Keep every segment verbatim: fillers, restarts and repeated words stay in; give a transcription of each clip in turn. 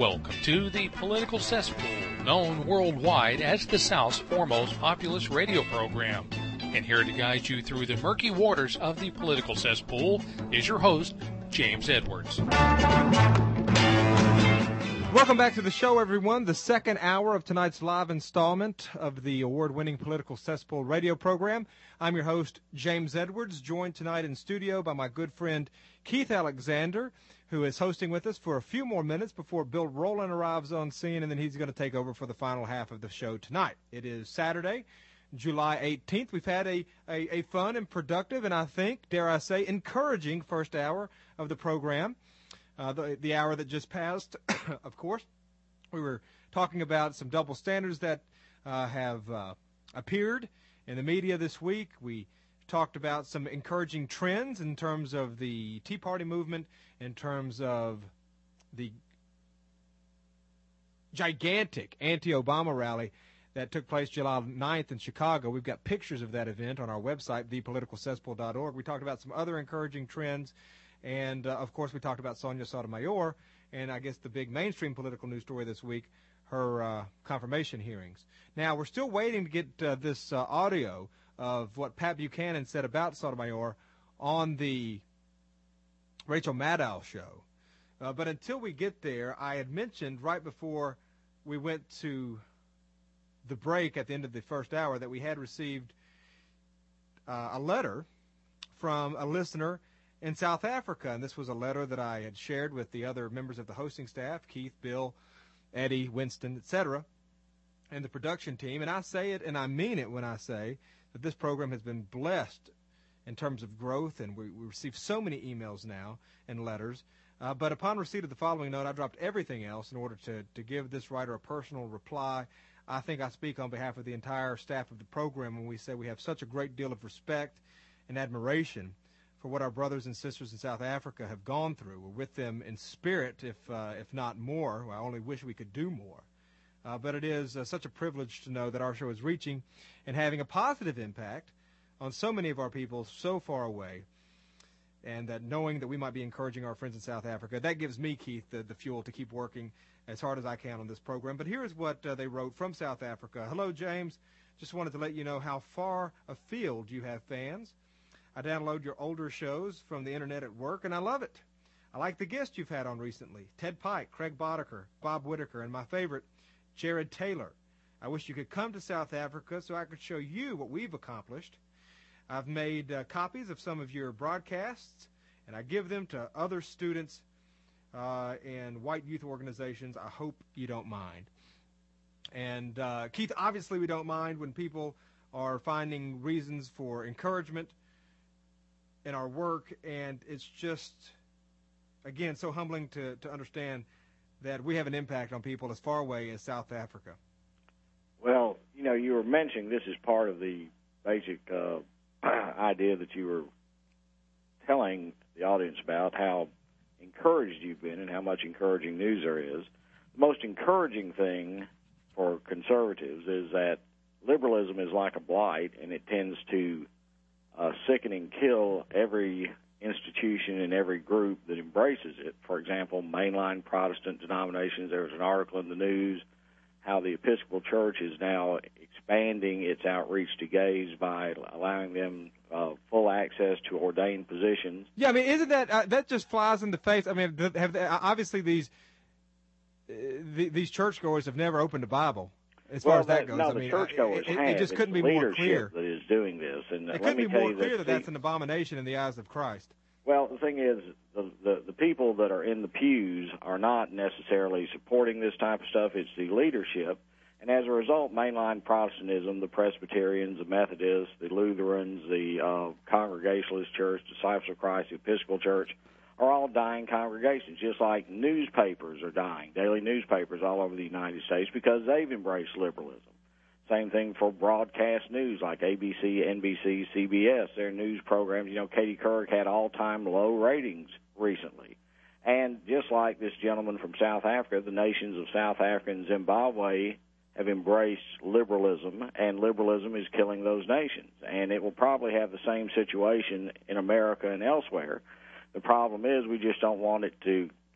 Welcome to the Political Cesspool, known worldwide as the South's foremost populist radio program. And here to guide you through the murky waters of the political cesspool is your host, James Edwards. Welcome back to the show, everyone. The second hour of tonight's live installment of the award-winning Political Cesspool radio program. I'm your host, James Edwards, joined tonight in studio by my good friend Keith Alexander, who is hosting with us for a few more minutes before Bill Rowland arrives on scene, and then he's going to take over for the final half of the show tonight. It is Saturday, July eighteenth. We've had a, a, a fun and productive, and I think, dare I say, encouraging first hour of the program. Uh, the, the hour that just passed, of course, we were talking about some double standards that uh, have uh, appeared in the media this week. We talked about some encouraging trends in terms of the Tea Party movement, in terms of the gigantic anti-Obama rally that took place July ninth in Chicago. We've got pictures of that event on our website, the political cesspool dot org. We talked about some other encouraging trends. And, uh, of course, we talked about Sonia Sotomayor, and I guess the big mainstream political news story this week, her uh, confirmation hearings. Now, we're still waiting to get uh, this uh, audio of what Pat Buchanan said about Sotomayor on the Rachel Maddow show. Uh, but until we get there, I had mentioned right before we went to the break at the end of the first hour that we had received uh, a letter from a listener in South Africa, and this was a letter that I had shared with the other members of the hosting staff, Keith, Bill, Eddie, Winston, et cetera, and the production team. And I say it, and I mean it when I say that this program has been blessed in terms of growth, and we, we receive so many emails now and letters. Uh, but upon receipt of the following note, I dropped everything else in order to, to give this writer a personal reply. I think I speak on behalf of the entire staff of the program when we say we have such a great deal of respect and admiration for what our brothers and sisters in South Africa have gone through. We're with them in spirit, if uh, if not more. I only wish we could do more. Uh, but it is uh, such a privilege to know that our show is reaching and having a positive impact on so many of our people so far away, and that knowing that we might be encouraging our friends in South Africa, that gives me, Keith, the, the fuel to keep working as hard as I can on this program. But here's what uh, they wrote from South Africa. Hello, James. Just wanted to let you know how far afield you have fans. I download your older shows from the internet at work, and I love it. I like the guests you've had on recently, Ted Pike, Craig Boddicker, Bob Whitaker, and my favorite, Jared Taylor. I wish you could come to South Africa so I could show you what we've accomplished. I've made uh, copies of some of your broadcasts, and I give them to other students uh, and white youth organizations. I hope you don't mind. And, uh, Keith, obviously we don't mind when people are finding reasons for encouragement in our work, and it's just, again, so humbling to, to understand that we have an impact on people as far away as South Africa. Well, you know, you were mentioning this is part of the basic uh, idea that you were telling the audience about, how encouraged you've been and how much encouraging news there is. The most encouraging thing for conservatives is that liberalism is like a blight, and it tends to Uh, sicken and kill every institution and every group that embraces it. For example, mainline Protestant denominations. There was an article in the news how the Episcopal Church is now expanding its outreach to gays by allowing them uh, full access to ordained positions. Yeah, I mean, isn't that uh, that just flies in the face? I mean, have they, obviously these uh, the, these churchgoers have never opened a Bible. As well, far as that, that goes, no, I the mean, churchgoers it, have. it just couldn't it's be more clear that is doing this, and it let couldn't me be tell more you clear that, that that's an abomination in the eyes of Christ. Well, the thing is, the, the the people that are in the pews are not necessarily supporting this type of stuff. It's the leadership, and as a result, mainline Protestantism, the Presbyterians, the Methodists, the Lutherans, the uh, Congregationalist Church, Disciples of Christ, the Episcopal Church, are all dying congregations, just like newspapers are dying, daily newspapers all over the United States, because they've embraced liberalism. Same thing for broadcast news like A B C, N B C, C B S. Their news programs, you know, Katie Couric had all-time low ratings recently. And just like this gentleman from South Africa, the nations of South Africa and Zimbabwe have embraced liberalism, and liberalism is killing those nations. And it will probably have the same situation in America and elsewhere. The problem is we just don't want it to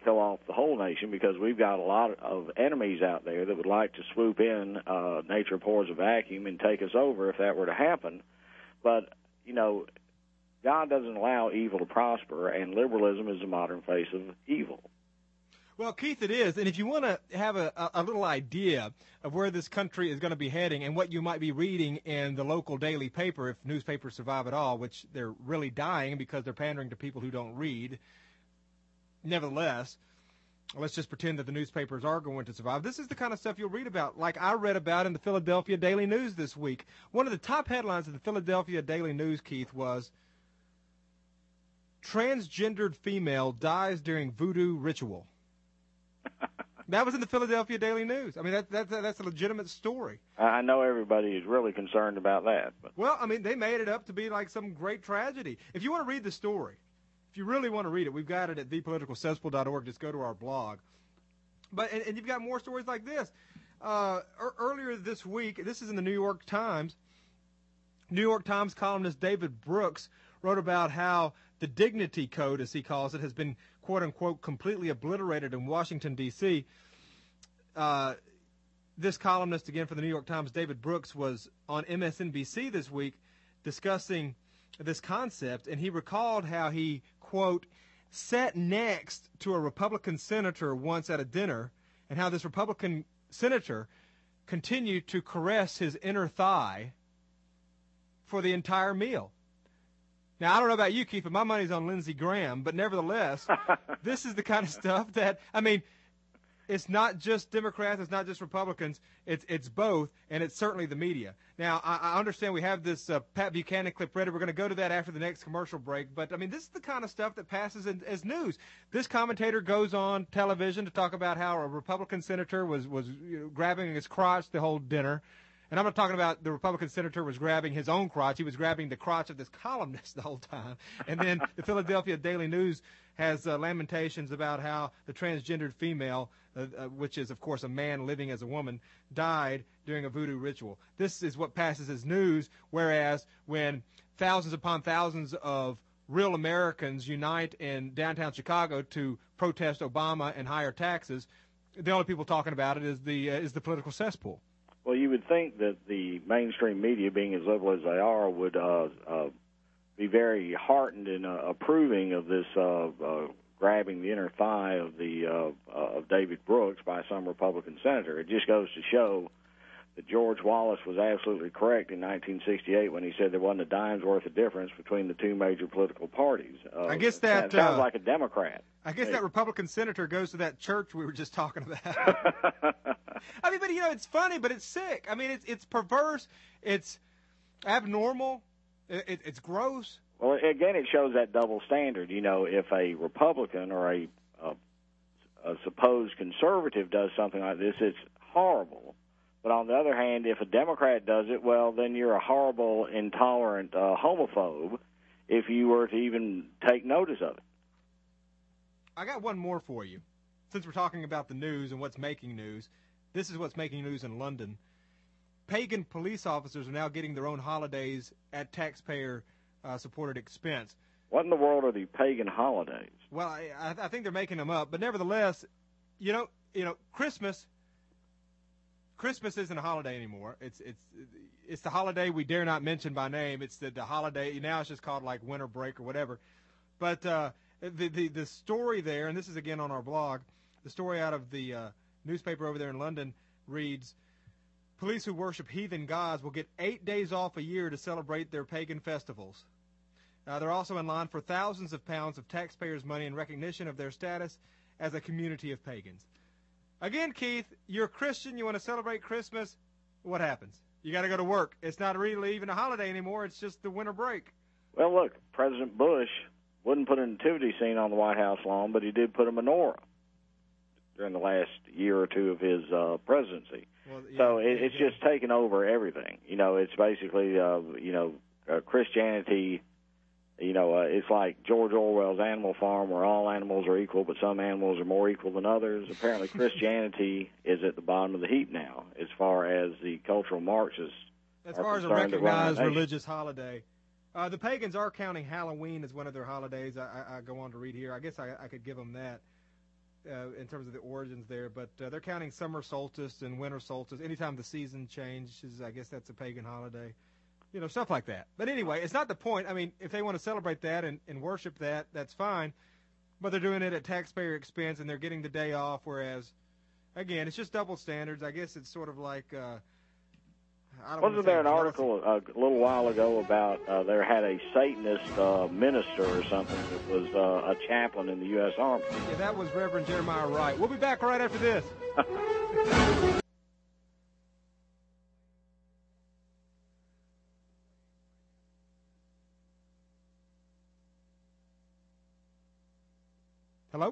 kill off the whole nation because we've got a lot of enemies out there that would like to swoop in. Uh, nature abhors a vacuum and take us over if that were to happen. But, you know, God doesn't allow evil to prosper, and liberalism is the modern face of evil. Well, Keith, it is. And if you want to have a, a, a little idea of where this country is going to be heading and what you might be reading in the local daily paper, if newspapers survive at all, which they're really dying because they're pandering to people who don't read, nevertheless, let's just pretend that the newspapers are going to survive. This is the kind of stuff you'll read about, like I read about in the Philadelphia Daily News this week. One of the top headlines of the Philadelphia Daily News, Keith, was transgendered female dies during voodoo ritual. That was in the Philadelphia Daily News. I mean, that, that, that's a legitimate story. I know everybody is really concerned about that. But. Well, I mean, they made it up to be like some great tragedy. If you want to read the story, if you really want to read it, we've got it at the political cesspool dot org. Just go to our blog. But and, and you've got more stories like this. Uh, er, earlier this week, this is in the New York Times, New York Times columnist David Brooks wrote about how the Dignity Code, as he calls it, has been, quote-unquote, completely obliterated in Washington, D C Uh, this columnist, again, for the New York Times, David Brooks, was on M S N B C this week discussing this concept, and he recalled how he, quote, sat next to a Republican senator once at a dinner, and how this Republican senator continued to caress his inner thigh for the entire meal. Now, I don't know about you, Keith, but my money's on Lindsey Graham. But nevertheless, this is the kind of stuff that, I mean, it's not just Democrats, it's not just Republicans, it's it's both, and it's certainly the media. Now, I, I understand we have this uh, Pat Buchanan clip ready. We're going to go to that after the next commercial break. But, I mean, this is the kind of stuff that passes in, as news. This commentator goes on television to talk about how a Republican senator was, was you know, grabbing his crotch the whole dinner. And I'm not talking about the Republican senator was grabbing his own crotch. He was grabbing the crotch of this columnist the whole time. And then the Philadelphia Daily News has uh, lamentations about how the transgendered female, uh, uh, which is, of course, a man living as a woman, died during a voodoo ritual. This is what passes as news, whereas when thousands upon thousands of real Americans unite in downtown Chicago to protest Obama and higher taxes, the only people talking about it is the uh, is the political cesspool. Well, you would think that the mainstream media, being as liberal as they are, would uh, uh, be very heartened and uh, approving of this uh, uh, grabbing the inner thigh of the uh, uh, of David Brooks by some Republican senator. It just goes to show that George Wallace was absolutely correct in nineteen sixty-eight when he said there wasn't a dime's worth of difference between the two major political parties. Uh, I guess that, that sounds uh, like a Democrat. I guess that Republican senator goes to that church we were just talking about. I mean, but, you know, it's funny, but it's sick. I mean, it's it's perverse. It's abnormal. It, it, it's gross. Well, again, it shows that double standard. You know, if a Republican or a, a, a supposed conservative does something like this, it's horrible. But on the other hand, if a Democrat does it, well, then you're a horrible, intolerant uh, homophobe if you were to even take notice of it. I got one more for you. Since we're talking about the news and what's making news, this is what's making news in London. Pagan police officers are now getting their own holidays at taxpayer-supported uh, expense. What in the world are the pagan holidays? Well, I, I think they're making them up, but nevertheless, you know, you know, Christmas. Christmas isn't a holiday anymore. It's it's it's the holiday we dare not mention by name. It's the, the holiday now. It's just called like winter break or whatever. But uh, the, the the story there, and this is again on our blog, the story out of the uh, newspaper over there in London reads: police who worship heathen gods will get eight days off a year to celebrate their pagan festivals. Uh, they're also in line for thousands of pounds of taxpayers' money in recognition of their status as a community of pagans. Again, Keith, you're a Christian, you want to celebrate Christmas, what happens? You got to go to work. It's not really even a holiday anymore, it's just the winter break. Well, look, President Bush wouldn't put a nativity scene on the White House lawn, but he did put a menorah during the last year or two of his uh, presidency. Well, yeah, so it, it's yeah. just taken over everything. You know, it's basically, uh, you know, uh, Christianity. You know, uh, it's like George Orwell's Animal Farm, where all animals are equal, but some animals are more equal than others. Apparently, Christianity is at the bottom of the heap now, as far as the cultural Marxists as far as a recognized religious holiday. Uh, the pagans are counting Halloween as one of their holidays. I, I, I go on to read here. I guess I, I could give them that. uh, in terms of the origins there. But uh, they're counting summer solstice and winter solstice. Anytime the season changes, I guess that's a pagan holiday. You know, stuff like that. But anyway, it's not the point. I mean, if they want to celebrate that and, and worship that, that's fine. But they're doing it at taxpayer expense, and they're getting the day off, whereas, again, it's just double standards. I guess it's sort of like, uh, I don't Wasn't there an article a, a little while ago about uh, there had a Satanist uh, minister or something that was uh, a chaplain in the U S Army? Yeah, that was Reverend Jeremiah Wright. We'll be back right after this. Hello?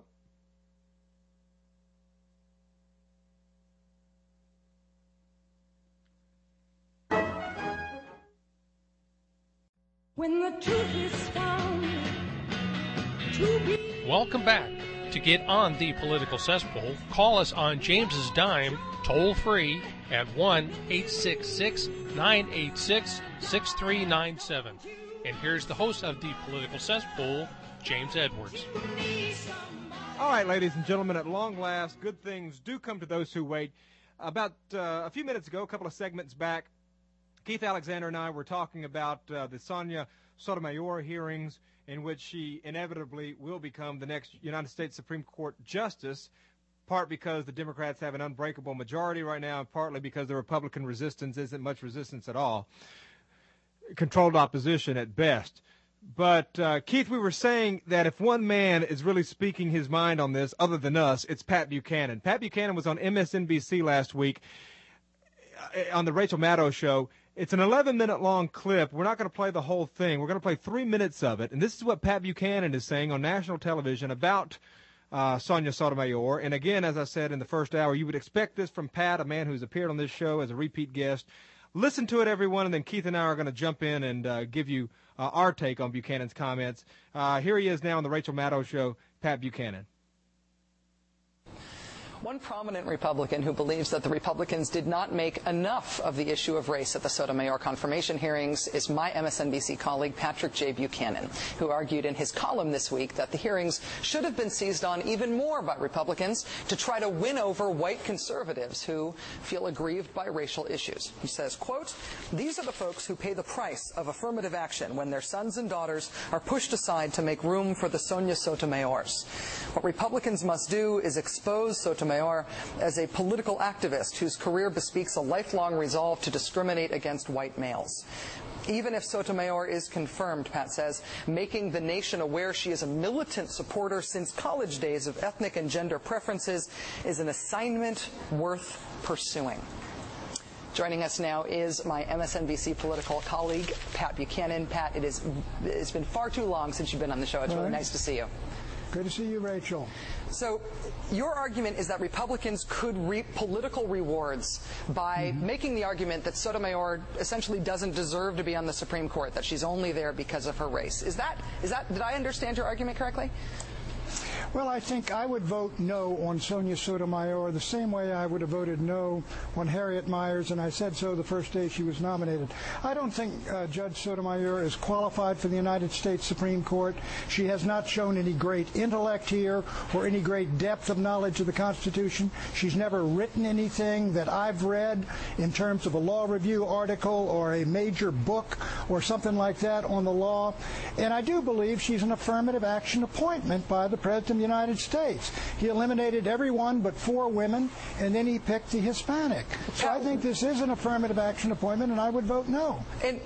When the truth is found to be. Welcome back. To get on the Political Cesspool, call us on James's dime, toll free at one eight six six, nine eight six, six three nine seven. And here's the host of the Political Cesspool, James Edwards. All right, ladies and gentlemen, at long last, good things do come to those who wait. About uh, a few minutes ago, a couple of segments back, Keith Alexander and I were talking about uh, the Sonia Sotomayor hearings, in which she inevitably will become the next United States Supreme Court justice, part because the Democrats have an unbreakable majority right now, and partly because the Republican resistance isn't much resistance at all. Controlled opposition at best. But, uh, Keith, we were saying that if one man is really speaking his mind on this, other than us, it's Pat Buchanan. Pat Buchanan was on M S N B C last week on the Rachel Maddow show. It's an eleven-minute long clip. We're not going to play the whole thing. We're going to play three minutes of it. And this is what Pat Buchanan is saying on national television about uh, Sonia Sotomayor. And, again, as I said in the first hour, you would expect this from Pat, a man who's appeared on this show as a repeat guest. Listen to it, everyone, and then Keith and I are going to jump in and uh, give you uh, our take on Buchanan's comments. Uh, here he is now on the Rachel Maddow show, Pat Buchanan. One prominent Republican who believes that the Republicans did not make enough of the issue of race at the Sotomayor confirmation hearings is my M S N B C colleague Patrick J. Buchanan, who argued in his column this week that the hearings should have been seized on even more by Republicans to try to win over white conservatives who feel aggrieved by racial issues. He says, quote, "These are the folks who pay the price of affirmative action when their sons and daughters are pushed aside to make room for the Sonia Sotomayors. What Republicans must do is expose Sotomayor as a political activist whose career bespeaks a lifelong resolve to discriminate against white males. Even if Sotomayor is confirmed," Pat says, "making the nation aware she is a militant supporter since college days of ethnic and gender preferences is an assignment worth pursuing." Joining us now is my M S N B C political colleague, Pat Buchanan. Pat, it is, it's been far too long since you've been on the show. It's really nice to see you. Good to see you, Rachel. So your argument is that Republicans could reap political rewards by mm-hmm. making the argument that Sotomayor essentially doesn't deserve to be on the Supreme Court, that she's only there because of her race. Is that, is that, did I understand your argument correctly? Well, I think I would vote no on Sonia Sotomayor the same way I would have voted no on Harriet Miers, and I said so the first day she was nominated. I don't think uh, Judge Sotomayor is qualified for the United States Supreme Court. She has not shown any great intellect here or any great depth of knowledge of the Constitution. She's never written anything that I've read in terms of a law review article or a major book or something like that on the law. And I do believe she's an affirmative action appointment by the President of the United States. He eliminated everyone but four women, and then he picked the Hispanic. So I think this is an affirmative action appointment, and I would vote no. And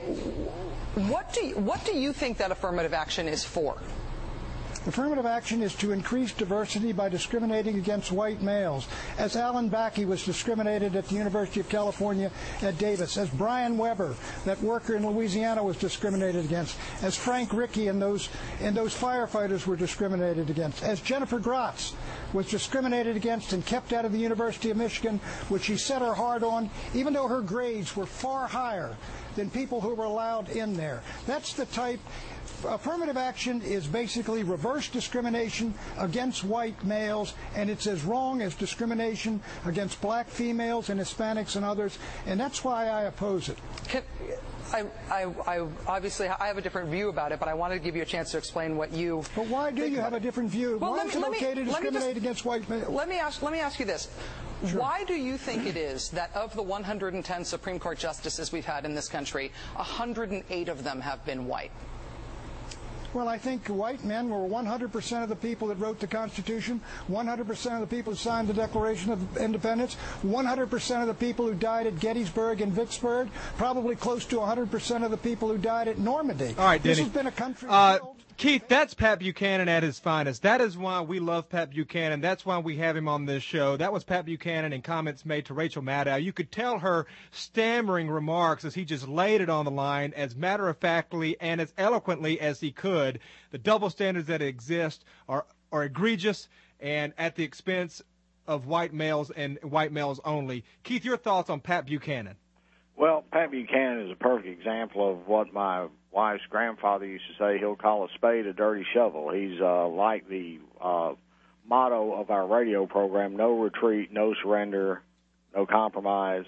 what do you, what do you think that affirmative action is for? Affirmative action is to increase diversity by discriminating against white males. As Alan Backey was discriminated at the University of California at Davis. As Brian Weber, that worker in Louisiana, was discriminated against. As Frank Rickey and those, and those firefighters were discriminated against. As Jennifer Gratz was discriminated against and kept out of the University of Michigan, which she set her heart on, even though her grades were far higher than people who were allowed in there. That's the type... Affirmative action is basically reverse discrimination against white males, and it's as wrong as discrimination against black females and Hispanics and others, and that's why I oppose it. Can, I, I, I obviously I have a different view about it, but I wanted to give you a chance to explain what you. But why do you have a different view? Well, why let is me, it let okay me, to let me discriminate just, against white males? Let me ask. Let me ask you this. Sure. Why do you think it is that of the one hundred ten Supreme Court justices we've had in this country, one hundred eight of them have been white? Well, I think white men were one hundred percent of the people that wrote the Constitution, one hundred percent of the people who signed the Declaration of Independence, one hundred percent of the people who died at Gettysburg and Vicksburg, probably close to one hundred percent of the people who died at Normandy. All right, Denny. This has been a country uh, built. Keith, that's Pat Buchanan at his finest. That is why we love Pat Buchanan. That's why we have him on this show. That was Pat Buchanan in comments made to Rachel Maddow. You could tell her stammering remarks as he just laid it on the line as matter-of-factly and as eloquently as he could. The double standards that exist are, are egregious and at the expense of white males and white males only. Keith, your thoughts on Pat Buchanan? Well, Pat Buchanan is a perfect example of what my wife's grandfather used to say. He'll call a spade a dirty shovel. He's uh, like the uh, motto of our radio program, no retreat, no surrender, no compromise.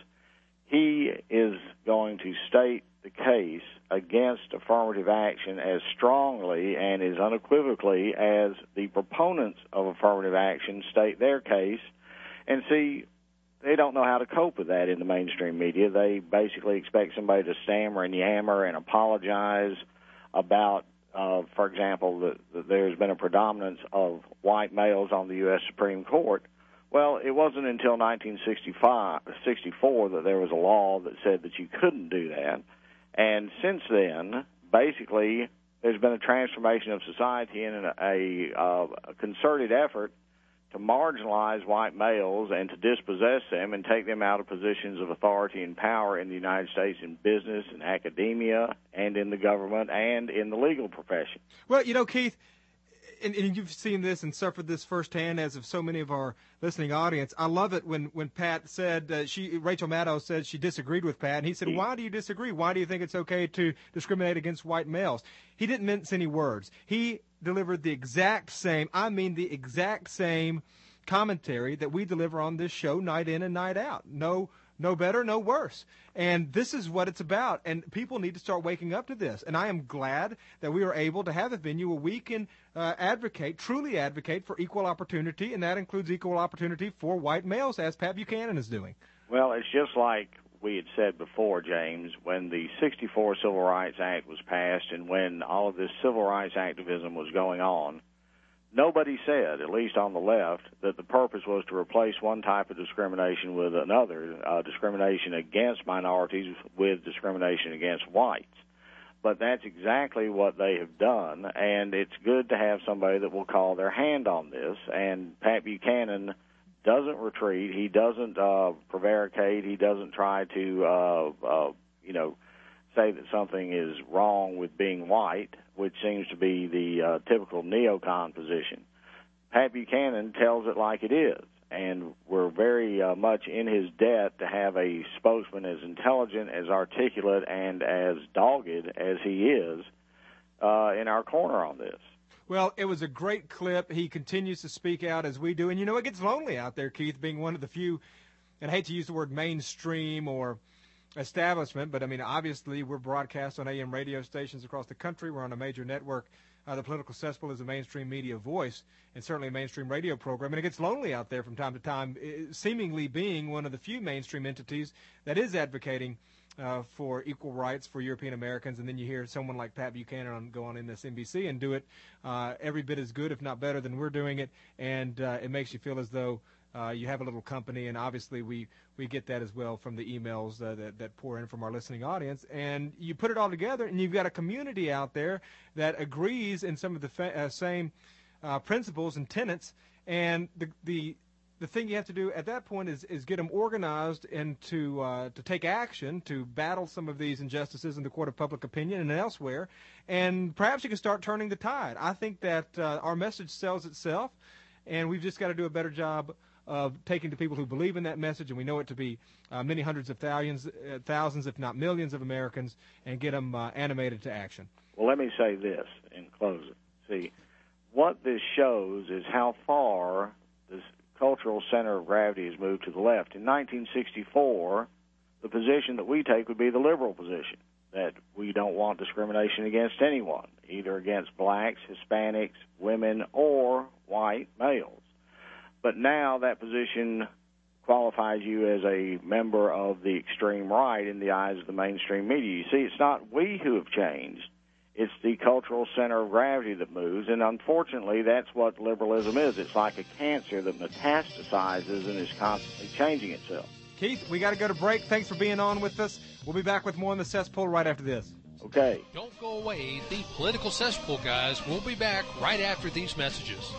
He is going to state the case against affirmative action as strongly and as unequivocally as the proponents of affirmative action state their case. And see, they don't know how to cope with that in the mainstream media. They basically expect somebody to stammer and yammer and apologize about, uh, for example, that, that there's been a predominance of white males on the U S Supreme Court. Well, it wasn't until nineteen sixty-five, sixty-four that there was a law that said that you couldn't do that. And since then, basically, there's been a transformation of society and a, a, uh, a concerted effort to marginalize white males and to dispossess them and take them out of positions of authority and power in the United States in business and academia and in the government and in the legal profession. Well, you know, Keith, and, and you've seen this and suffered this firsthand, as of so many of our listening audience. I love it when, when Pat said, uh, she Rachel Maddow said she disagreed with Pat, and he said, why do you disagree? Why do you think it's okay to discriminate against white males? He didn't mince any words. He delivered the exact same, I mean the exact same commentary that we deliver on this show night in and night out. No no better, no worse. And this is what it's about. And people need to start waking up to this. And I am glad that we are able to have a venue where we can uh, advocate, truly advocate for equal opportunity, and that includes equal opportunity for white males, as Pat Buchanan is doing. Well, it's just like we had said before, James, when the sixty-four Civil Rights Act was passed and when all of this civil rights activism was going on, nobody said, at least on the left, that the purpose was to replace one type of discrimination with another, uh, discrimination against minorities with discrimination against whites. But that's exactly what they have done, and it's good to have somebody that will call their hand on this. And Pat Buchanan doesn't retreat. He doesn't uh, prevaricate. He doesn't try to, uh, uh, you know, say that something is wrong with being white, which seems to be the uh, typical neocon position. Pat Buchanan tells it like it is, and we're very uh, much in his debt to have a spokesman as intelligent, as articulate, and as dogged as he is uh, in our corner on this. Well, it was a great clip. He continues to speak out as we do. And, you know, it gets lonely out there, Keith, being one of the few, and I hate to use the word mainstream or establishment, but, I mean, obviously we're broadcast on A M radio stations across the country. We're on a major network. Uh, the Political Cesspool is a mainstream media voice and certainly a mainstream radio program. And it gets lonely out there from time to time, seemingly being one of the few mainstream entities that is advocating Uh, for equal rights for European Americans, and then you hear someone like Pat Buchanan on, go on M S N B C and do it uh, every bit as good, if not better, than we're doing it, and uh, it makes you feel as though uh, you have a little company, and obviously we, we get that as well from the emails uh, that, that pour in from our listening audience, and you put it all together, and you've got a community out there that agrees in some of the fa- uh, same uh, principles and tenets, and the the The thing you have to do at that point is, is get them organized and to uh, to take action to battle some of these injustices in the court of public opinion and elsewhere, and perhaps you can start turning the tide. I think that uh, our message sells itself, and we've just got to do a better job of taking to people who believe in that message, and we know it to be uh, many hundreds of thousands, uh, thousands, if not millions of Americans, and get them uh, animated to action. Well, let me say this in closing. See, what this shows is how far this cultural center of gravity has moved to the left. In nineteen sixty-four, the position that we take would be the liberal position. that we don't want discrimination against anyone, either against blacks, Hispanics, women, or white males. But now that position qualifies you as a member of the extreme right in the eyes of the mainstream media. You see, it's not we who have changed. It's the cultural center of gravity that moves, and unfortunately, that's what liberalism is. It's like a cancer that metastasizes and is constantly changing itself. Keith, we got to go to break. Thanks for being on with us. We'll be back with more on the cesspool right after this. Okay. Don't go away. The Political Cesspool guys will be back right after these messages.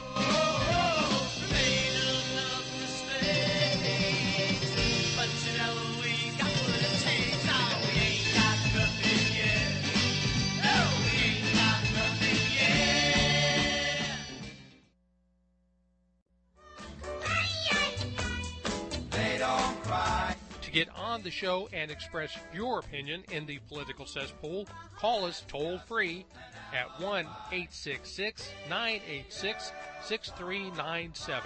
To get on the show and express your opinion in the Political Cesspool, call us toll-free at one eight six six, nine eight six, six three nine seven.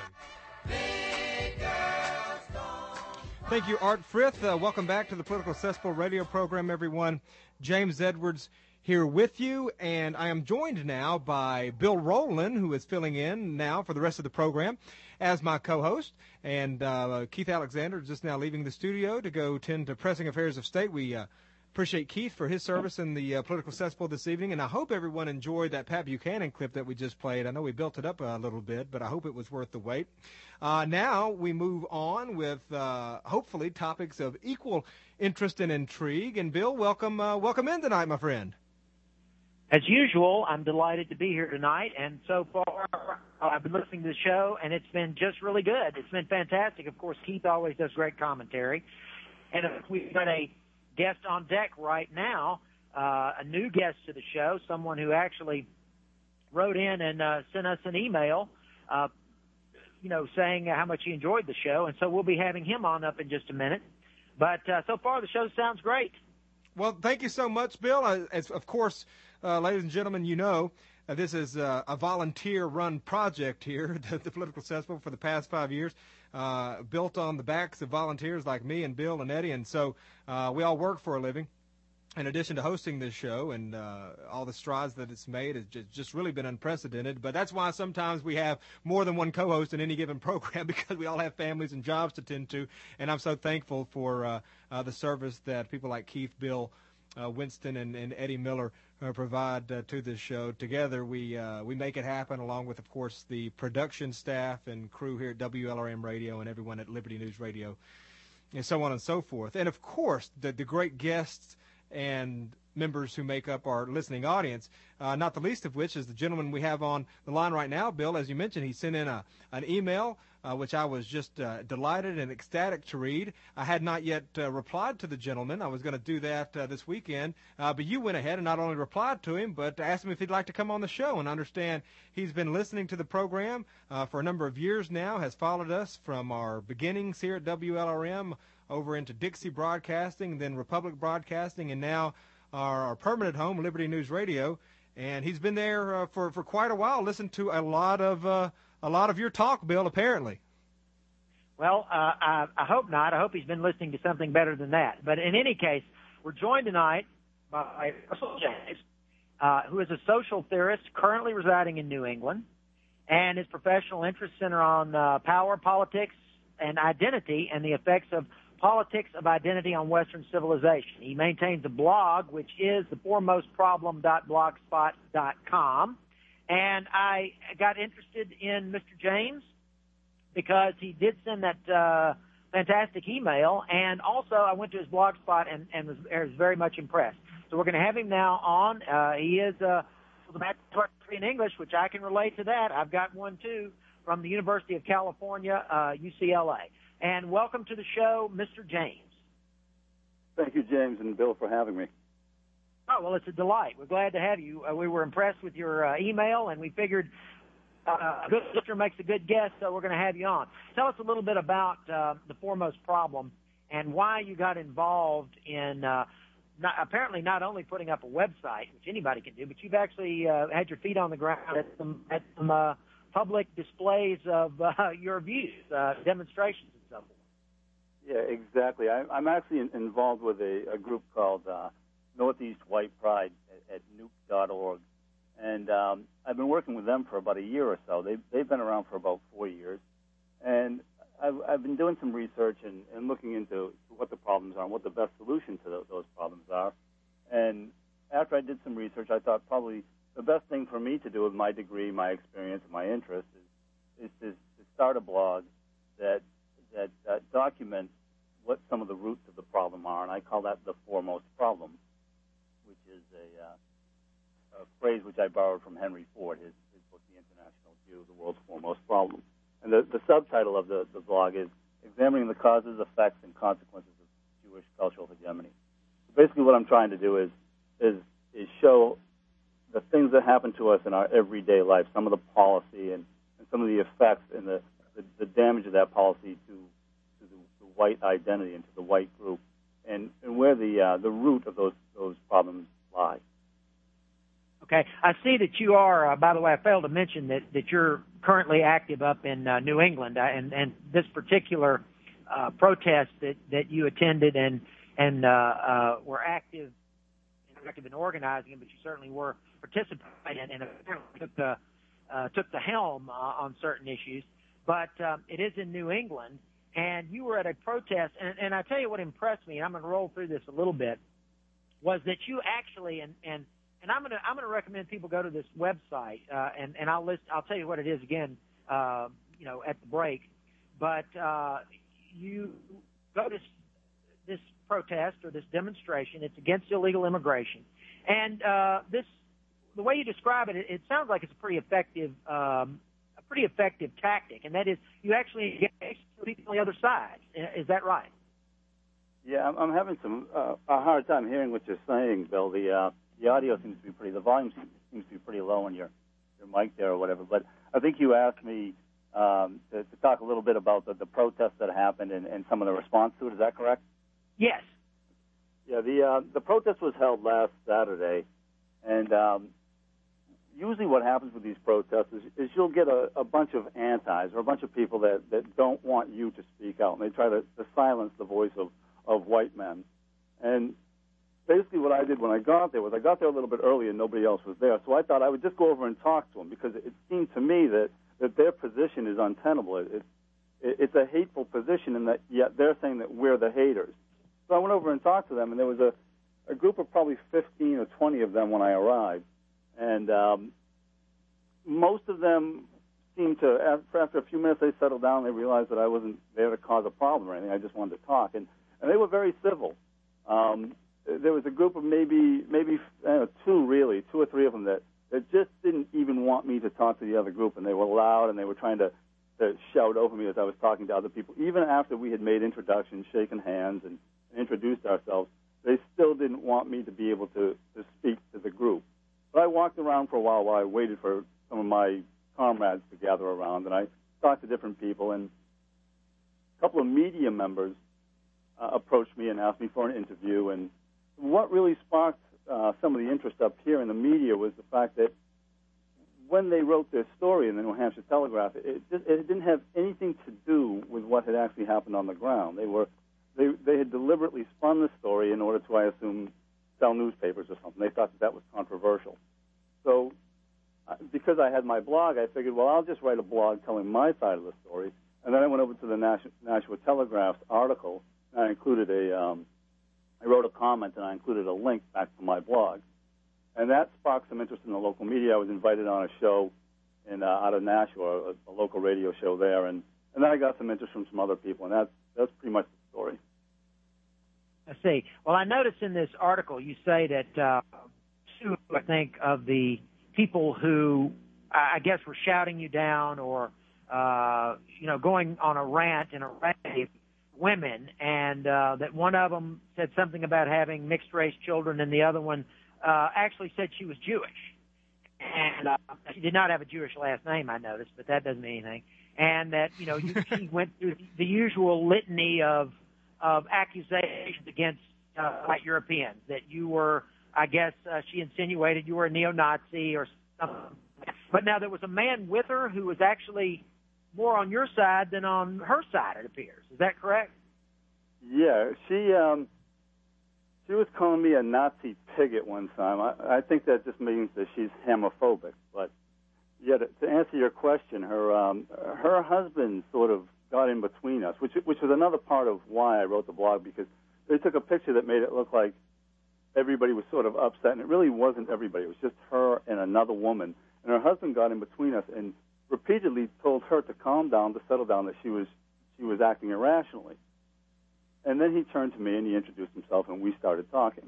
Thank you, Art Frith. Uh, welcome back to the Political Cesspool radio program, everyone. James Edwards here with you, and I am joined now by Bill Rowland, who is filling in now for the rest of the program as my co-host, and uh, Keith Alexander is just now leaving the studio to go tend to pressing affairs of state. We uh, appreciate Keith for his service in the uh, Political Cesspool this evening, and I hope everyone enjoyed that Pat Buchanan clip that we just played. I know we built it up a little bit, but I hope it was worth the wait. Uh, now we move on with uh, hopefully topics of equal interest and intrigue. And Bill, welcome, uh, welcome in tonight, my friend. As usual, I'm delighted to be here tonight, and so far uh, I've been listening to the show, and it's been just really good. It's been fantastic. Of course, Keith always does great commentary, and we've got a guest on deck right now, uh, a new guest to the show, someone who actually wrote in and uh, sent us an email, uh, you know, saying how much he enjoyed the show, and so we'll be having him on up in just a minute. But uh, so far, the show sounds great. Well, thank you so much, Bill. Uh, as, of course, uh, ladies and gentlemen, you know, uh, this is uh, a volunteer-run project here, the, the Political Cesspool, for the past five years, uh, built on the backs of volunteers like me and Bill and Eddie, and so uh, we all work for a living. In addition to hosting this show and uh, all the strides that it's made, it's just, just really been unprecedented. But that's why sometimes we have more than one co-host in any given program, because we all have families and jobs to tend to. And I'm so thankful for uh, uh, the service that people like Keith, Bill, uh, Winston, and, and Eddie Miller uh, provide uh, to this show. Together, we uh, we make it happen, along with, of course, the production staff and crew here at W L R M Radio and everyone at Liberty News Radio, and so on and so forth. And, of course, the, the great guests and members who make up our listening audience, uh, not the least of which is the gentleman we have on the line right now, Bill. As you mentioned, he sent in a, an email, uh, which I was just uh, delighted and ecstatic to read. I had not yet uh, replied to the gentleman. I was going to do that uh, this weekend, uh, but you went ahead and not only replied to him, but asked him if he'd like to come on the show. And understand he's been listening to the program uh, for a number of years now, has followed us from our beginnings here at W L R M over into Dixie Broadcasting, then Republic Broadcasting, and now our, our permanent home, Liberty News Radio. And he's been there uh, for, for quite a while, listened to a lot of uh, a lot of your talk, Bill, apparently. Well, uh, I, I hope not. I hope he's been listening to something better than that. But in any case, we're joined tonight by Russell James, uh, who is a social theorist currently residing in New England, and his professional interests center on uh, power, politics, and identity, and the effects of politics of identity on Western civilization. He maintains a blog, which is the foremost problem dot blogspot dot com. And I got interested in Mister James because he did send that uh, fantastic email, and also I went to his blogspot and, and was, was very much impressed. So we're going to have him now on. Uh, he is uh, the bachelor's degree in English, which I can relate to that. I've got one, too, from the University of California, uh, U C L A. And welcome to the show, Mister James. Thank you, James and Bill, for having me. Oh, well, it's a delight. We're glad to have you. Uh, we were impressed with your uh, email, and we figured uh, a good listener makes a good guest, so we're going to have you on. Tell us a little bit about uh, the Foremost Problem and why you got involved in uh, not, apparently not only putting up a website, which anybody can do, but you've actually uh, had your feet on the ground at some, at some uh, public displays of uh, your views, uh, demonstrations. Yeah, exactly. I, I'm actually in, involved with a, a group called uh, Northeast White Pride at, at nuke dot org. And um, I've been working with them for about a year or so. They've, they've been around for about four years. And I've, I've been doing some research and, and looking into what the problems are and what the best solution to those, those problems are. And after I did some research, I thought probably the best thing for me to do with my degree, my experience, and my interest is, is to, to start a blog that that uh, documents what some of the roots of the problem are, and I call that the foremost problem, which is a, uh, a phrase which I borrowed from Henry Ford, his, his book, The International View of the World's Foremost Problem. And the, the subtitle of the, the blog is Examining the Causes, Effects, and Consequences of Jewish Cultural Hegemony. So basically what I'm trying to do is, is, is show the things that happen to us in our everyday life, some of the policy and, and some of the effects and the, the, the damage of that policy to, to the, the white identity and to the white group, and, and where the, uh, the root of those, those problems lie. Okay. I see that you are, uh, by the way, I failed to mention that, that you're currently active up in uh, New England, uh, and, and this particular uh, protest that, that you attended and, and uh, uh, were active, active in organizing, but you certainly were participating and apparently took the, uh, took the helm uh, on certain issues. But um, it is in New England, and you were at a protest, and, and I tell you what impressed me, and I'm going to roll through this a little bit, was that you actually, and, and And I'm gonna I'm gonna recommend people go to this website, uh, and and I'll list I'll tell you what it is again, uh, you know, at the break. But uh, you go to this protest or this demonstration. It's against illegal immigration, and uh, this the way you describe it, it, it sounds like it's a pretty effective um, a pretty effective tactic, and that is you actually engage people on the other side. Is that right? Yeah, I'm, I'm having some uh, a hard time hearing what you're saying, Bill. The uh, The audio seems to be pretty, the volume seems, seems to be pretty low on your, your mic there or whatever. But I think you asked me um, to, to talk a little bit about the, the protests that happened and, and some of the response to it. Is that correct? Yes. Yeah, the uh, the protest was held last Saturday. And um, usually what happens with these protests is, is you'll get a, a bunch of antis or a bunch of people that, that don't want you to speak out. And they try to, to silence the voice of, of white men. And basically what I did when I got there was I got there a little bit early and nobody else was there. So I thought I would just go over and talk to them because it seemed to me that, that their position is untenable. It, it, it's a hateful position, and that yet they're saying that we're the haters. So I went over and talked to them, and there was a, a group of probably fifteen or twenty of them when I arrived. And um, most of them seemed to, after, after a few minutes they settled down, they realized that I wasn't there to cause a problem or anything. I just wanted to talk. And, and they were very civil. Um, There was a group of maybe maybe uh, two, really, two or three of them that, that just didn't even want me to talk to the other group, and they were loud, and they were trying to, to shout over me as I was talking to other people. Even after we had made introductions, shaken hands, and, and introduced ourselves, they still didn't want me to be able to, to speak to the group. But I walked around for a while while I waited for some of my comrades to gather around, and I talked to different people, and a couple of media members uh, approached me and asked me for an interview, and what really sparked uh, some of the interest up here in the media was the fact that when they wrote their story in the New Hampshire Telegraph, it, just, it didn't have anything to do with what had actually happened on the ground. They were they they had deliberately spun the story in order to, I assume, sell newspapers or something. They thought that that was controversial. So uh, because I had my blog, I figured, well, I'll just write a blog telling my side of the story. And then I went over to the Nash- Nashua Telegraph's article, and I included a um, I wrote a comment, and I included a link back to my blog. And that sparked some interest in the local media. I was invited on a show in uh, out of Nashua, a, a local radio show there, and, and then I got some interest from some other people, and that's, that's pretty much the story. I see. Well, I noticed in this article you say that uh, two, I think, of the people who, I guess, were shouting you down or, uh, you know, going on a rant and a rave, women, and uh, that one of them said something about having mixed-race children, and the other one uh, actually said she was Jewish. And uh, she did not have a Jewish last name, I noticed, but that doesn't mean anything. And that, you know, you, she went through the usual litany of of accusations against uh, white Europeans, that you were, I guess, uh, she insinuated you were a neo-Nazi or something. But now there was a man with her who was actually more on your side than on her side, it appears. Is that correct? Yeah, she um, she was calling me a Nazi pig at one time. I, I think that just means that she's homophobic. But yeah, to, to answer your question, her um, her husband sort of got in between us, which which was another part of why I wrote the blog, because they took a picture that made it look like everybody was sort of upset, and it really wasn't everybody. It was just her and another woman. And her husband got in between us and repeatedly told her to calm down, to settle down, that she was she was acting irrationally. And then he turned to me and he introduced himself, and we started talking.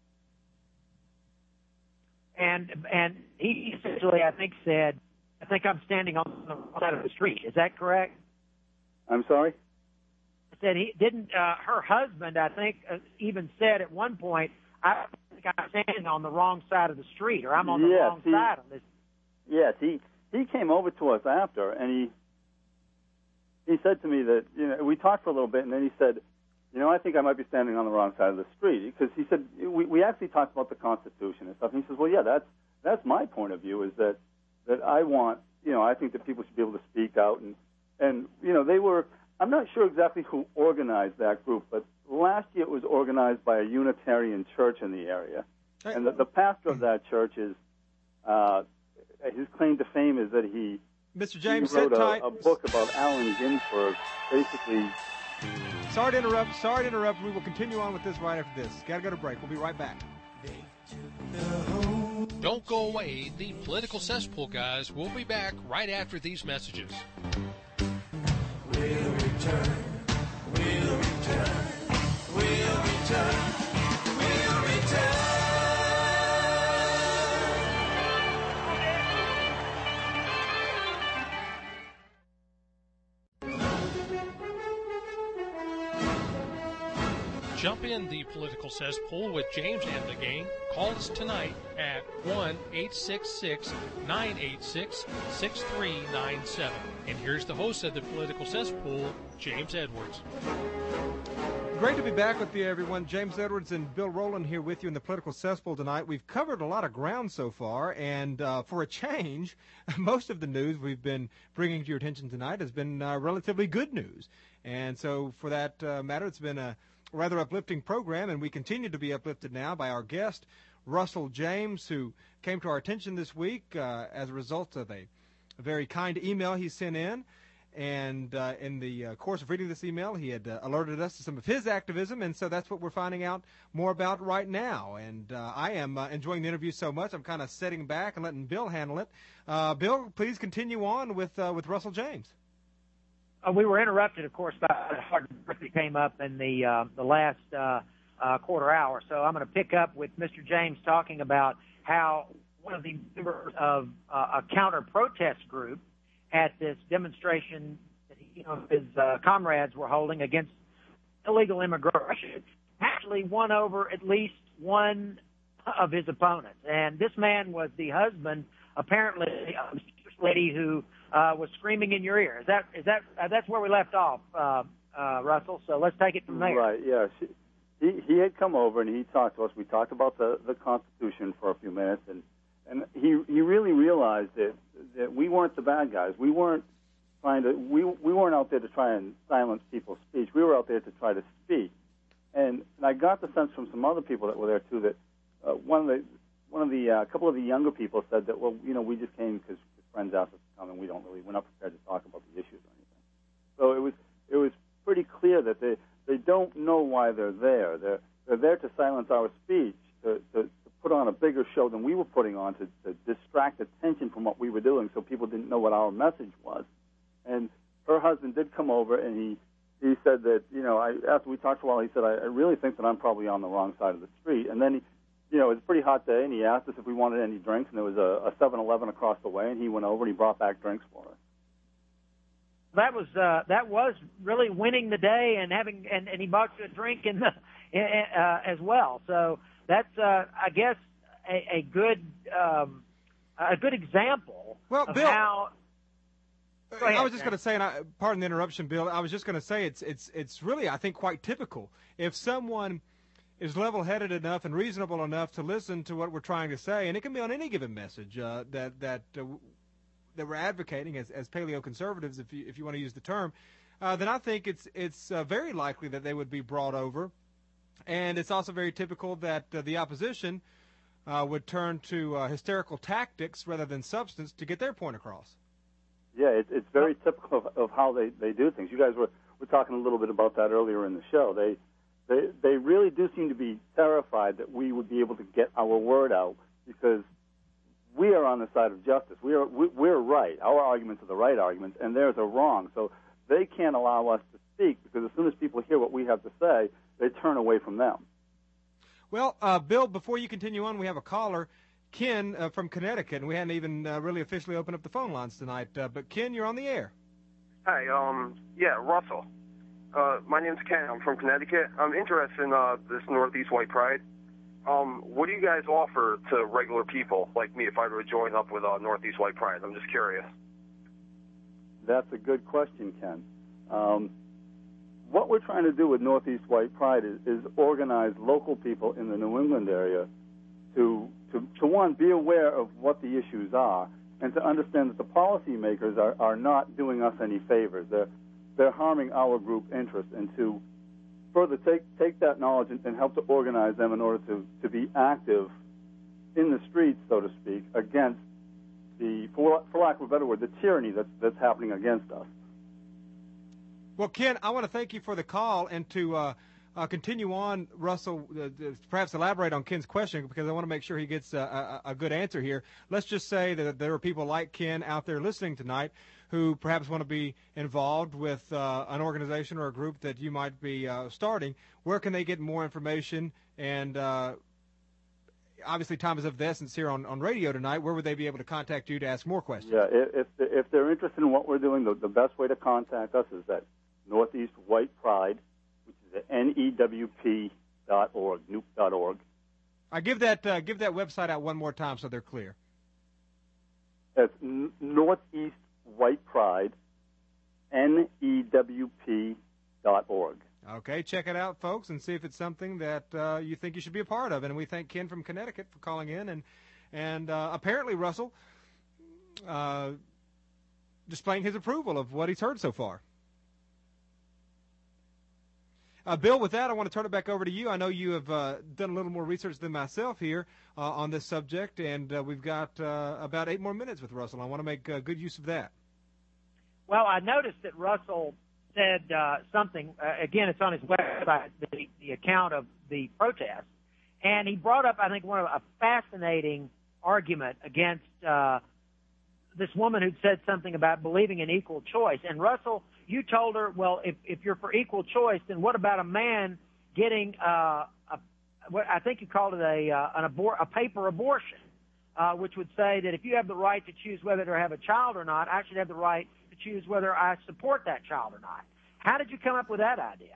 And and he essentially, I think, said, I think I'm standing on the wrong side of the street. Is that correct? I'm sorry? I said he didn't, uh, her husband, I think, uh, even said at one point, I think I'm standing on the wrong side of the street, or I'm on the yes, wrong he, side of this. Yes, he, he came over to us after, and he he said to me that, you know, we talked for a little bit, and then he said, you know, I think I might be standing on the wrong side of the street, because he said, we, we actually talked about the Constitution and stuff, and he says, well, yeah, that's that's my point of view, is that, that I want, you know, I think that people should be able to speak out, and, and, you know, they were, I'm not sure exactly who organized that group, but last year it was organized by a Unitarian church in the area, and the, the pastor of that church is, uh, his claim to fame is that he, Mister James, he wrote sit a, tight. a book about Allen Ginsberg, basically. Sorry to interrupt. Sorry to interrupt. We will continue on with this right after this. Got to go to break. We'll be right back. Don't go away. The Political Cesspool guys will be back right after these messages. We'll return. We'll return. We'll return. We'll return. Jump in the Political Cesspool with James and the gang. Call us tonight at one eight six six, nine eight six, six three nine seven. And here's the host of the Political Cesspool, James Edwards. Great to be back with you, everyone. James Edwards and Bill Rowland here with you in the Political Cesspool tonight. We've covered a lot of ground so far, and uh, for a change, most of the news we've been bringing to your attention tonight has been uh, relatively good news. And so for that uh, matter, it's been a rather uplifting program, and we continue to be uplifted now by our guest, Russell James, who came to our attention this week uh, as a result of a, a very kind email he sent in. And uh, in the uh, course of reading this email, he had uh, alerted us to some of his activism, and so that's what we're finding out more about right now. And uh, I am uh, enjoying the interview so much, I'm kind of sitting back and letting Bill handle it. Uh, Bill, please continue on with uh, with Russell James. Uh, we were interrupted, of course, by the hard that came up in the uh, the last uh, uh, quarter hour. So I'm going to pick up with Mister James talking about how one of the members of uh, a counter-protest group at this demonstration that he, you know, his uh, comrades were holding against illegal immigration actually won over at least one of his opponents. And this man was the husband, apparently, of a lady who uh, was screaming in your ear. Is that is that uh, that's where we left off, uh, uh, Russell? So let's take it from there. Right. Yeah. She, he he had come over and he talked to us. We talked about the, the Constitution for a few minutes, and and he he really realized that that we weren't the bad guys. We weren't trying to we we weren't out there to try and silence people's speech. We were out there to try to speak. And, and I got the sense from some other people that were there too that uh, one of the one of the uh, couple of the younger people said that, well, you know, we just came because friends asked us to come, and we don't really we're not prepared to talk about the issues or anything. So it was it was pretty clear that they they don't know why they're there. They're they're there to silence our speech, to, to, to put on a bigger show than we were putting on, to, to distract attention from what we were doing, so people didn't know what our message was. And her husband did come over, and he he said that, you know, I after we talked for a while, he said, I, I really think that I'm probably on the wrong side of the street. And then he, you know, it was a pretty hot day, and he asked us if we wanted any drinks, and there was a, a seven eleven across the way, and he went over and he brought back drinks for us. That was uh, that was really winning the day, and having and, and he bought you a drink in the uh, as well. So that's uh, I guess a, a good um, a good example well, of Bill, how. Ahead, I was just man. going to say, and I, pardon the interruption, Bill. I was just going to say it's it's it's really, I think, quite typical. If someone is level-headed enough and reasonable enough to listen to what we're trying to say, and it can be on any given message uh, that that uh, that we're advocating as as paleo-conservatives, if you if you want to use the term, uh, then I think it's it's uh, very likely that they would be brought over And it's also very typical that uh, the opposition uh, would turn to uh, hysterical tactics rather than substance to get their point across. Yeah, it, it's very typical of, of how they, they do things. You guys were, were talking a little bit about that earlier in the show. They, they they really do seem to be terrified that we would be able to get our word out because we are on the side of justice. We are we, we're right. Our arguments are the right arguments, and theirs are wrong. So they can't allow us to speak because as soon as people hear what we have to say, they turn away from them. Well, uh, Bill, before you continue on, we have a caller, Ken uh, from Connecticut, and we hadn't even uh, really officially opened up the phone lines tonight. Uh, but Ken, you're on the air. Hi, um, yeah, Russell. Uh, my name's Ken. I'm from Connecticut. I'm interested in uh, this Northeast White Pride. Um, what do you guys offer to regular people like me if I were to join up with uh, Northeast White Pride? I'm just curious. That's a good question, Ken. Um, what we're trying to do with Northeast White Pride is, is organize local people in the New England area to, to, to, one, be aware of what the issues are, and to understand that the policymakers are, are not doing us any favors. They're, they're harming our group interests, and to further take, take that knowledge and, and help to organize them in order to, to be active in the streets, so to speak, against the, for, for lack of a better word, the tyranny that's, that's happening against us. Well, Ken, I want to thank you for the call, and to uh, uh, continue on, Russell, uh, perhaps elaborate on Ken's question, because I want to make sure he gets a, a, a good answer here. Let's just say that there are people like Ken out there listening tonight who perhaps want to be involved with uh, an organization or a group that you might be uh, starting. Where can they get more information? And uh, obviously time is of the essence here on, on radio tonight. Where would they be able to contact you to ask more questions? Yeah, if, if they're interested in what we're doing, the, the best way to contact us is that Northeast White Pride, which is at N E W P dot org, nuke dot org. I give that uh, give that website out one more time so they're clear. That's N- Northeast White Pride, N E W P dot org. Okay, check it out, folks, and see if it's something that uh, you think you should be a part of. And we thank Ken from Connecticut for calling in, and and uh, apparently Russell uh, displaying his approval of what he's heard so far. Uh, Bill, with that, I want to turn it back over to you. I know you have uh, done a little more research than myself here uh, on this subject, and uh, we've got uh, about eight more minutes with Russell. I want to make uh, good use of that. Well, I noticed that Russell said uh, something, uh, again, it's on his website, the, the account of the protest, and he brought up, I think, one of a fascinating argument against uh, this woman who'd said something about believing in equal choice. And Russell, you told her, well, if, if you're for equal choice, then what about a man getting, uh, a, what I think you called it a, uh, an abor- a paper abortion, uh, which would say that if you have the right to choose whether to have a child or not, I should have the right to choose whether I support that child or not. How did you come up with that idea?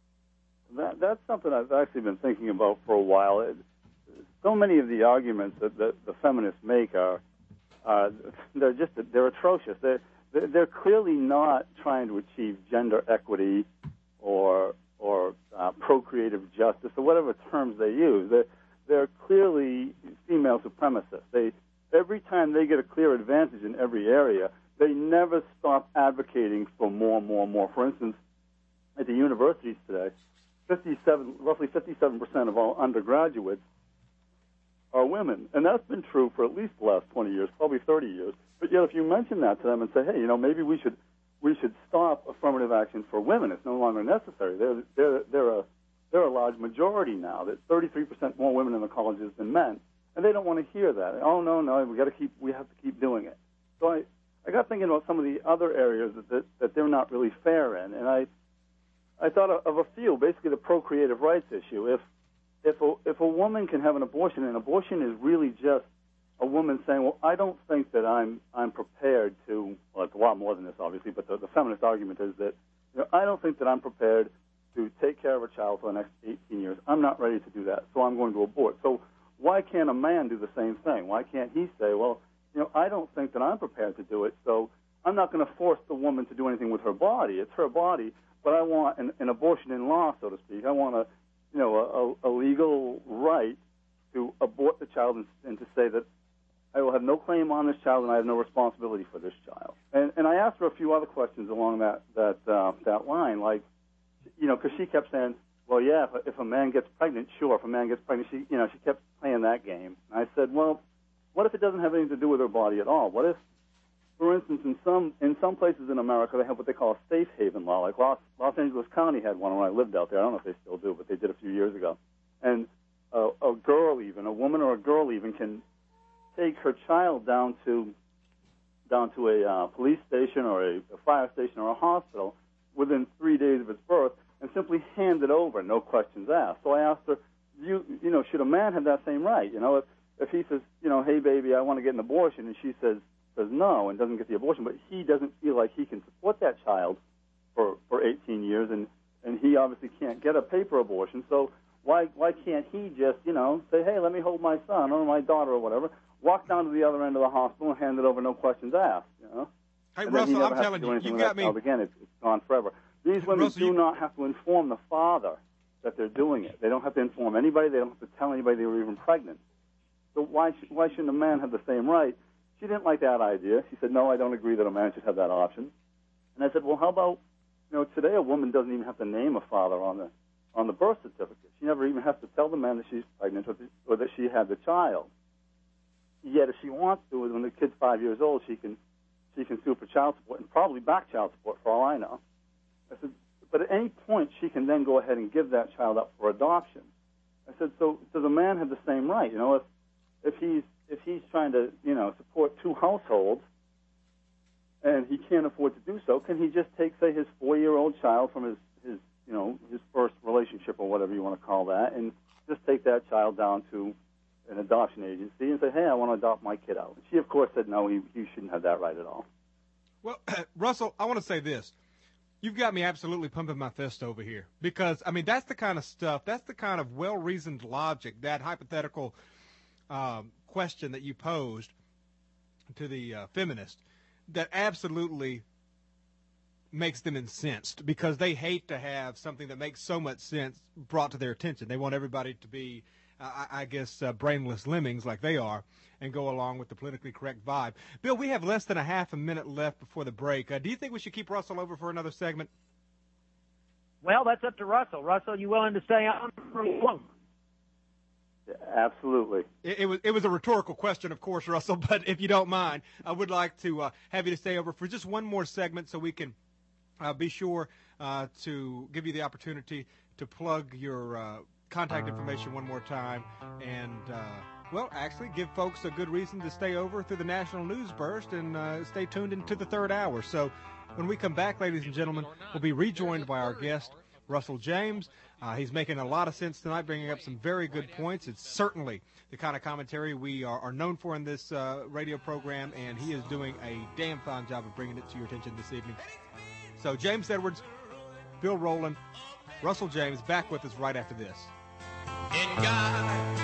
That, that's something I've actually been thinking about for a while. It, so many of the arguments that the, the feminists make are, uh, they're just, they're atrocious. They're, they're clearly not trying to achieve gender equity or or uh, procreative justice or whatever terms they use. They're, they're clearly female supremacists. They every time they get a clear advantage in every area, they never stop advocating for more, more, more. For instance, at the universities today, fifty-seven, roughly fifty-seven percent of all undergraduates are women, and that's been true for at least the last twenty years, probably thirty years. But yet, if you mention that to them and say, "Hey, you know, maybe we should we should stop affirmative action for women. It's no longer necessary." They're they're they're a they're a large majority now. That thirty-three percent more women in the colleges than men, and they don't want to hear that. Oh no, no, we got to keep we have to keep doing it. So I I got thinking about some of the other areas that that, that they're not really fair in, and I I thought of, of a few. Basically, the procreative rights issue. If if a if a woman can have an abortion, and abortion is really just a woman saying, well, I don't think that I'm I'm prepared to, well, it's a lot more than this, obviously, but the, the feminist argument is that, you know, I don't think that I'm prepared to take care of a child for the next eighteen years. I'm not ready to do that, so I'm going to abort. So why can't a man do the same thing? Why can't he say, well, you know, I don't think that I'm prepared to do it, so I'm not going to force the woman to do anything with her body. It's her body, but I want an, an abortion in law, so to speak. I want a, you know, a, a legal right to abort the child and, and to say that I will have no claim on this child, and I have no responsibility for this child. And, and I asked her a few other questions along that that uh, that line, like, you know, because she kept saying, well, yeah, if, if a man gets pregnant, sure, if a man gets pregnant, she, you know, she kept playing that game. And I said, well, what if it doesn't have anything to do with her body at all? What if, for instance, in some in some places in America, they have what they call a safe haven law. Like Los, Los Angeles County had one when I lived out there. I don't know if they still do, but they did a few years ago. And a, a girl even, a woman or a girl even, can take her child down to down to a uh, police station or a, a fire station or a hospital within three days of its birth and simply hand it over, no questions asked. So I asked her, you you know, should a man have that same right? You know, if, if he says, you know, hey, baby, I want to get an abortion, and she says, says no and doesn't get the abortion, but he doesn't feel like he can support that child for, for eighteen years, and, and he obviously can't get a paper abortion, so why why can't he just, you know, say, hey, let me hold my son or my daughter or whatever, walk down to the other end of the hospital and hand it over, no questions asked, you know? Hey, and Russell, I'm telling you, you got me. Again, it's, it's gone forever. These women Russell, do you... not have to inform the father that they're doing it. They don't have to inform anybody. They don't have to tell anybody they were even pregnant. So why sh- why shouldn't a man have the same right? She didn't like that idea. She said, no, I don't agree that a man should have that option. And I said, well, how about, you know, today a woman doesn't even have to name a father on the on the birth certificate. She never even has to tell the man that she's pregnant or, the, or that she had the child. Yet if she wants to, when the kid's five years old, she can she can sue for child support and probably back child support for all I know. I said, but at any point she can then go ahead and give that child up for adoption. I said, so does a man have the same right? You know, if if he's if he's trying to, you know, support two households and he can't afford to do so, can he just take, say, his four-year-old child from his, his you know, his first relationship or whatever you want to call that, and just take that child down to an adoption agency and say, hey, I want to adopt my kid out? And she, of course, said, no, he, he shouldn't have that right at all. Well, Russell, I want to say this. You've got me absolutely pumping my fist over here because, I mean, that's the kind of stuff, that's the kind of well-reasoned logic, that hypothetical um, question that you posed to the uh, feminist that absolutely makes them incensed because they hate to have something that makes so much sense brought to their attention. They want everybody to be, uh, I, I guess, uh, brainless lemmings like they are and go along with the politically correct vibe. Bill, we have less than a half a minute left before the break. Uh, do you think we should keep Russell over for another segment? Well, that's up to Russell. Russell, you willing to stay on for long? Absolutely. It, it was it was a rhetorical question, of course, Russell, but if you don't mind, I would like to uh, have you to stay over for just one more segment so we can uh, be sure uh, to give you the opportunity to plug your uh, contact information one more time and, uh, well, actually give folks a good reason to stay over through the National News Burst and uh, stay tuned into the third hour. So when we come back, ladies and gentlemen, we'll be rejoined by our guest, Russell James. Uh, he's making a lot of sense tonight, bringing up some very good points. It's certainly the kind of commentary we are, are known for in this uh, radio program, and he is doing a damn fine job of bringing it to your attention this evening. So James Edwards, Bill Rowland, Russell James, back with us right after this. In God